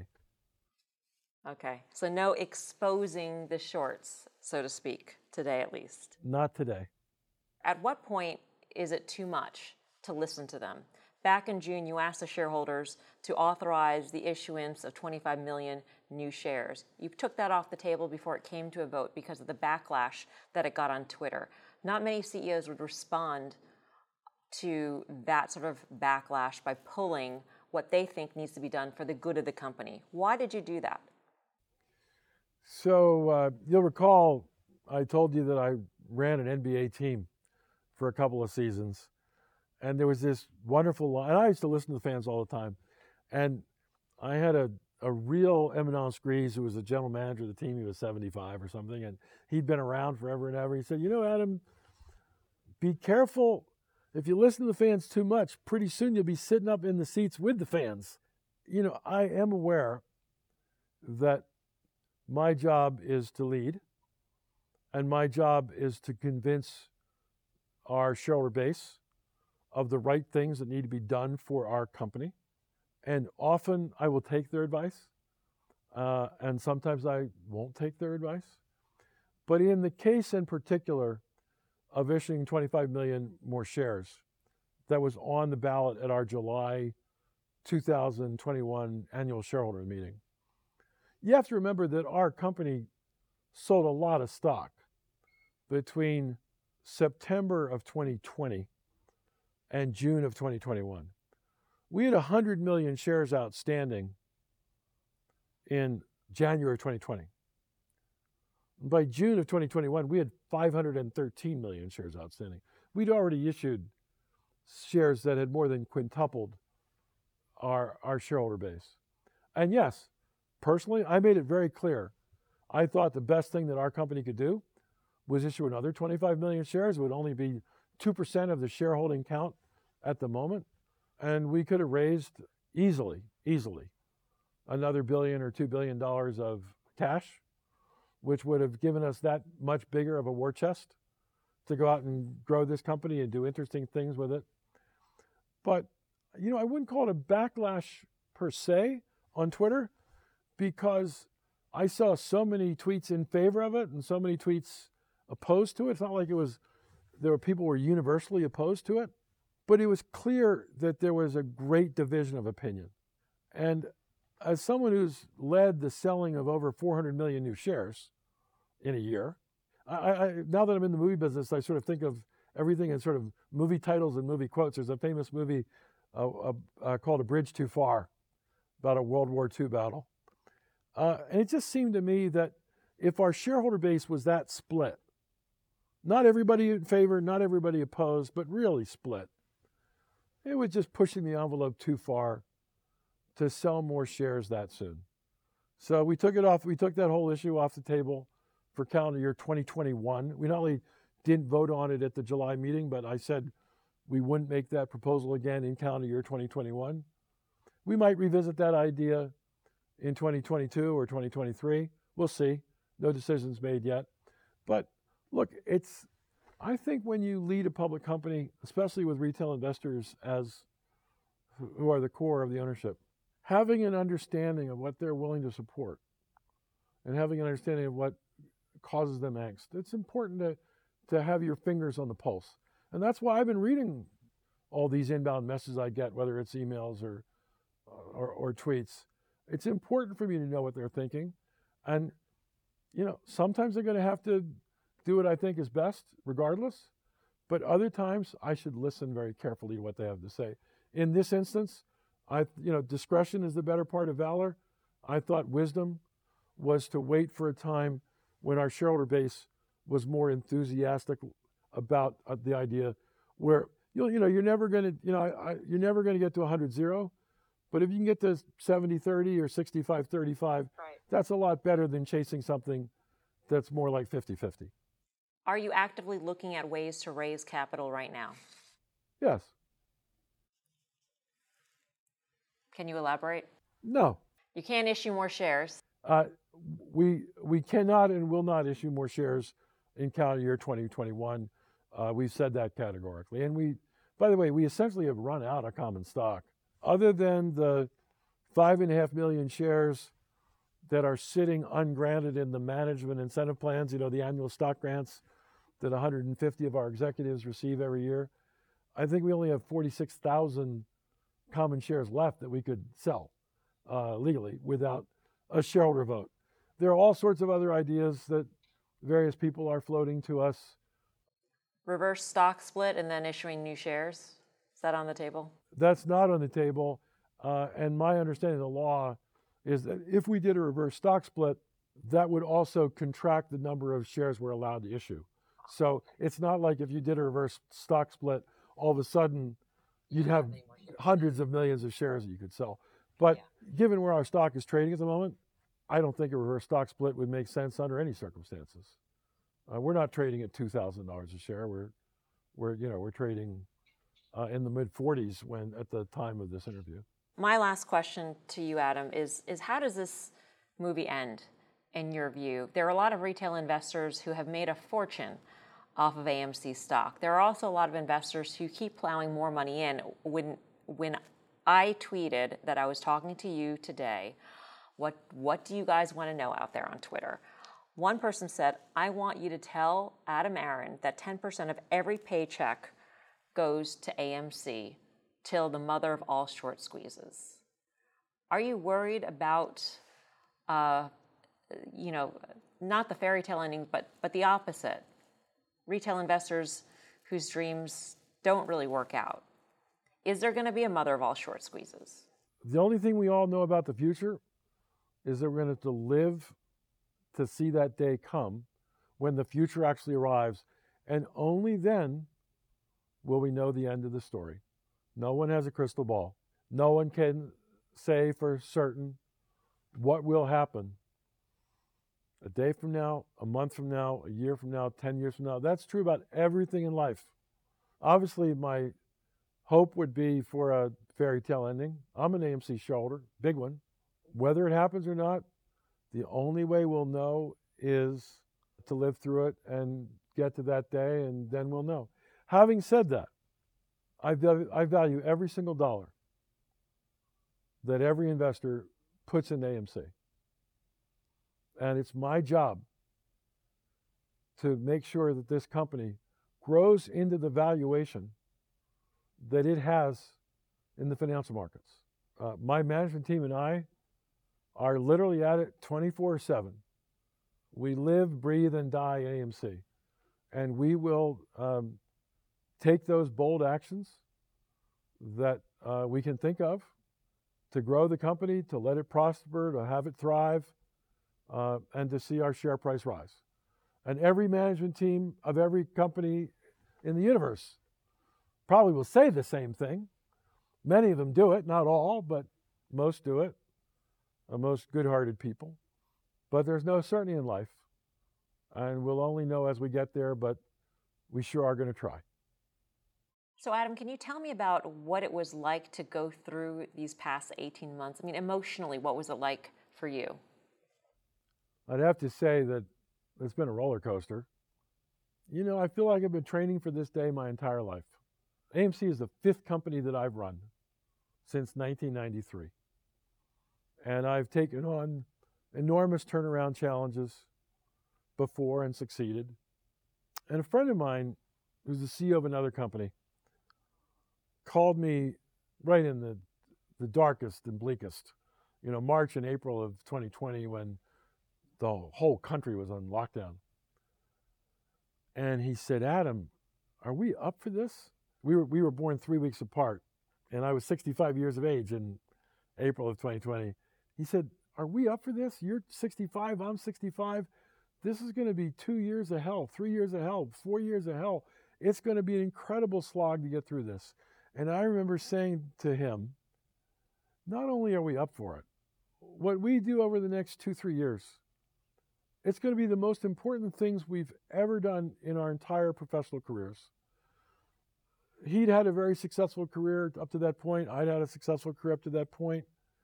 Okay, so no exposing the shorts, so to speak, today at least. Not today. At what point is it too much to listen to them? Back in June, you asked the shareholders to authorize the issuance of twenty-five million new shares. You took that off the table before it came to a vote because of the backlash that it got on Twitter. Not many C E Os would respond to that sort of backlash by pulling what they think needs to be done for the good of the company. Why did you do that? So uh, you'll recall I told you that I ran an N B A team for a couple of seasons. And there was this wonderful line, and I used to listen to the fans all the time. And I had a, a real Eminence Grise who was the general manager of the team. He was seventy-five or something, and he'd been around forever and ever. He said, you know, Adam, be careful. If you listen to the fans too much, pretty soon you'll be sitting up in the seats with the fans. You know, I am aware that my job is to lead, and my job is to convince our shareholder base of the right things that need to be done for our company. And often I will take their advice, uh, and sometimes I won't take their advice. But in the case in particular of issuing twenty-five million more shares, that was on the ballot at our July two thousand twenty-one annual shareholder meeting, you have to remember that our company sold a lot of stock between September of twenty twenty and June of twenty twenty-one. We had one hundred million shares outstanding in January twenty twenty. By June of twenty twenty-one, we had five hundred thirteen million shares outstanding. We'd already issued shares that had more than quintupled our, our shareholder base. And yes, personally, I made it very clear. I thought the best thing that our company could do was issue another twenty-five million shares. It would only be two percent of the shareholding count at the moment. And we could have raised easily, easily, another billion or two billion dollars of cash, which would have given us that much bigger of a war chest to go out and grow this company and do interesting things with it. But, you know, I wouldn't call it a backlash per se on Twitter, because I saw so many tweets in favor of it and so many tweets opposed to it. It's not like it was there were people who were universally opposed to it, but it was clear that there was a great division of opinion. And as someone who's led the selling of over four hundred million new shares in a year, I, I, now that I'm in the movie business, I sort of think of everything in sort of movie titles and movie quotes. There's a famous movie uh, uh, uh, called A Bridge Too Far about a World War Two battle. Uh, and it just seemed to me that if our shareholder base was that split, not everybody in favor, not everybody opposed, but really split, it was just pushing the envelope too far to sell more shares that soon. So we took it off, we took that whole issue off the table for calendar year twenty twenty-one. We not only didn't vote on it at the July meeting, but I said we wouldn't make that proposal again in calendar year twenty twenty-one. We might revisit that idea in twenty twenty-two or twenty twenty-three. We'll see. No decisions made yet. But look, it's, I think when you lead a public company, especially with retail investors as who are the core of the ownership, having an understanding of what they're willing to support and having an understanding of what causes them angst, it's important to, to have your fingers on the pulse. And that's why I've been reading all these inbound messages I get, whether it's emails or, or, or tweets. It's important for me to know what they're thinking. And, you know, sometimes they're going to have to do what I think is best, regardless. But other times, I should listen very carefully to what they have to say. In this instance, I, you know, discretion is the better part of valor. I thought wisdom was to wait for a time when our shareholder base was more enthusiastic about uh, the idea, where you you know you're never going to you know I, I, you're never going to get to one hundred zero, but if you can get to seventy thirty or sixty-five thirty-five, right, that's a lot better than chasing something that's more like fifty fifty. Are you actively looking at ways to raise capital right now? Yes. Can you elaborate? No. You can't issue more shares. Uh, we we cannot and will not issue more shares in calendar year twenty twenty-one. Uh, we've said that categorically. And we, by the way, we essentially have run out of common stock. Other than the five and a half million shares that are sitting ungranted in the management incentive plans, you know, the annual stock grants that one hundred fifty of our executives receive every year, I think we only have forty-six thousand common shares left that we could sell uh, legally without a shareholder vote. There are all sorts of other ideas that various people are floating to us. Reverse stock split and then issuing new shares? Is that on the table? That's not on the table. Uh, and my understanding of the law is that if we did a reverse stock split, that would also contract the number of shares we're allowed to issue. So it's not like if you did a reverse stock split, all of a sudden you'd have hundreds of millions of shares that you could sell. But yeah, given where our stock is trading at the moment, I don't think a reverse stock split would make sense under any circumstances. Uh, we're not trading at two thousand dollars a share. We're, we're, you know, we're trading uh, in the mid forties when at the time of this interview. My last question to you, Adam, is is how does this movie end, in your view? There are a lot of retail investors who have made a fortune off of A M C stock. There are also a lot of investors who keep plowing more money in. When when I tweeted that I was talking to you today, what what do you guys want to know out there on Twitter? One person said, I want you to tell Adam Aron that ten percent of every paycheck goes to A M C till the mother of all short squeezes. Are you worried about, uh, you know, not the fairy tale ending, but but the opposite? Retail investors whose dreams don't really work out. Is there going to be a mother of all short squeezes? The only thing we all know about the future is that we're going to have to live to see that day come when the future actually arrives. And only then will we know the end of the story. No one has a crystal ball. No one can say for certain what will happen a day from now, a month from now, a year from now, ten years from now. That's true about everything in life. Obviously, my hope would be for a fairy tale ending. I'm an A M C shareholder, big one. Whether it happens or not, the only way we'll know is to live through it and get to that day, and then we'll know. Having said that, I value, I value every single dollar that every investor puts in A M C. And it's my job to make sure that this company grows into the valuation that it has in the financial markets. Uh, my management team and I are literally at it twenty-four seven. We live, breathe, and die A M C. And we will um, take those bold actions that uh, we can think of to grow the company, to let it prosper, to have it thrive, uh, and to see our share price rise. And every management team of every company in the universe probably will say the same thing. Many of them do it, not all, but most do it, uh, most good-hearted people. But there's no certainty in life, and we'll only know as we get there, but we sure are going to try. So Adam, can you tell me about what it was like to go through these past eighteen months? I mean, emotionally, what was it like for you? I'd have to say that it's been a roller coaster. You know, I feel like I've been training for this day my entire life. A M C is the fifth company that I've run since nineteen ninety-three. And I've taken on enormous turnaround challenges before and succeeded. And a friend of mine, who's the C E O of another company, called me right in the, the darkest and bleakest, you know, March and April of twenty twenty, when the whole country was on lockdown. And he said, Adam, are we up for this? We were, we were born three weeks apart, and I was sixty-five years of age in April of twenty twenty. He said, are we up for this? You're sixty-five, I'm sixty-five. This is going to be two years of hell, three years of hell, four years of hell. It's going to be an incredible slog to get through this. And I remember saying to him, not only are we up for it, what we do over the next two, three years, it's going to be the most important things we've ever done in our entire professional careers. He'd had a very successful career up to that point. I'd had a successful career up to that point.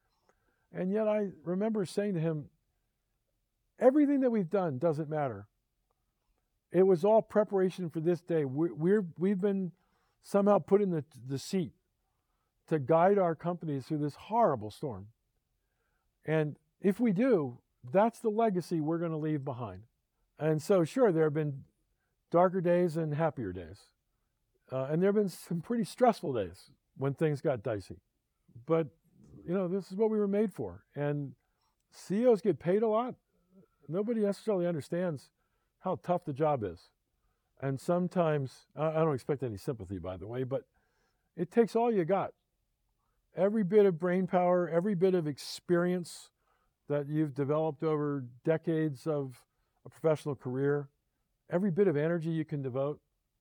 And yet I remember saying to him, everything that we've done doesn't matter. It was all preparation for this day. We're, we're, we've been somehow put in the, the seat to guide our companies through this horrible storm. And if we do, that's the legacy we're going to leave behind. And so, sure, there have been darker days and happier days. Uh, and there have been some pretty stressful days when things got dicey. But, you know, this is what we were made for. And C E Os get paid a lot. Nobody necessarily understands how tough the job is. And sometimes, I don't expect any sympathy, by the way, but it takes all you got. Every bit of brain power, every bit of experience that you've developed over decades of a professional career, every bit of energy you can devote.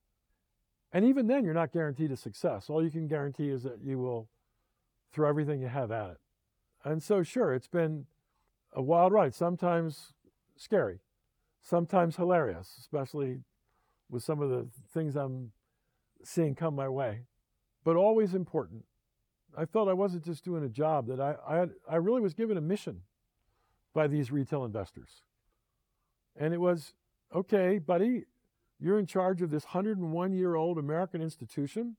And even then, you're not guaranteed a success. All you can guarantee is that you will throw everything you have at it. And so, sure, it's been a wild ride, sometimes scary, sometimes hilarious, especially with some of the things I'm seeing come my way, but always important. I felt I wasn't just doing a job, that I, I, had, I really was given a mission by these retail investors. And it was, okay, buddy, you're in charge of this one hundred one year old American institution,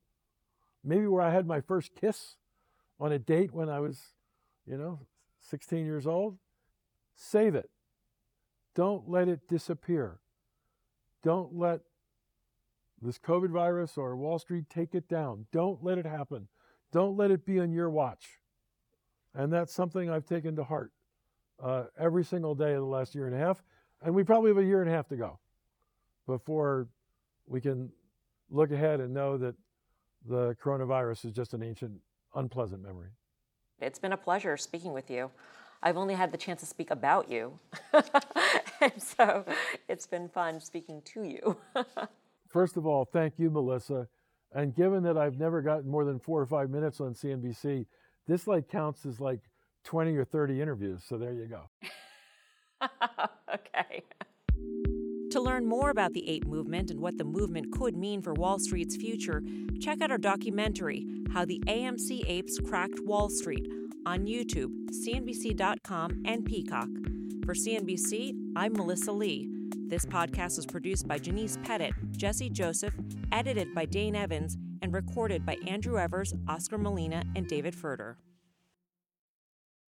maybe where I had my first kiss on a date when I was, you know, sixteen years old. Save it. Don't let it disappear. Don't let this COVID virus or Wall Street take it down. Don't let it happen. Don't let it be on your watch. And that's something I've taken to heart uh, every single day of the last year and a half. And we probably have a year and a half to go before we can look ahead and know that the coronavirus is just an ancient, unpleasant memory. It's been a pleasure speaking with you. I've only had the chance to speak about you. And so it's been fun speaking to you. First of all, thank you, Melissa. And given that I've never gotten more than four or five minutes on C N B C, this like counts as like twenty or thirty interviews. So there you go. Okay. To learn more about the ape movement and what the movement could mean for Wall Street's future, check out our documentary, How the A M C Apes Cracked Wall Street, on YouTube, C N B C dot com, and Peacock. For C N B C, I'm Melissa Lee. This podcast was produced by Janice Pettit, Jesse Joseph, edited by Dane Evans, and recorded by Andrew Evers, Oscar Molina, and David Furter.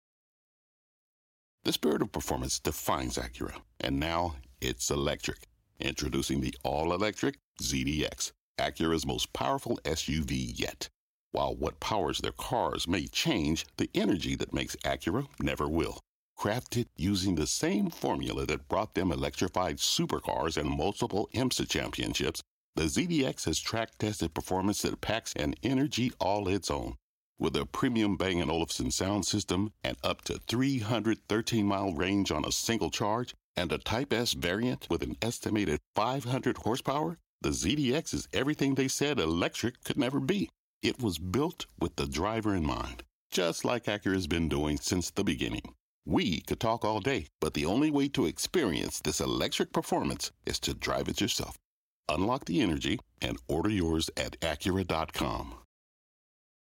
The spirit of performance defines Acura, and now it's electric. Introducing the all-electric Z D X, Acura's most powerful S U V yet. While what powers their cars may change, the energy that makes Acura never will. Crafted using the same formula that brought them electrified supercars and multiple IMSA championships, the Z D X has track-tested performance that packs an energy all its own. With a premium Bang and Olufsen sound system and up to three hundred thirteen mile range on a single charge, and a Type S variant with an estimated five hundred horsepower, the Z D X is everything they said electric could never be. It was built with the driver in mind, just like Acura's been doing since the beginning. We could talk all day, but the only way to experience this electric performance is to drive it yourself. Unlock the energy and order yours at Acura dot com.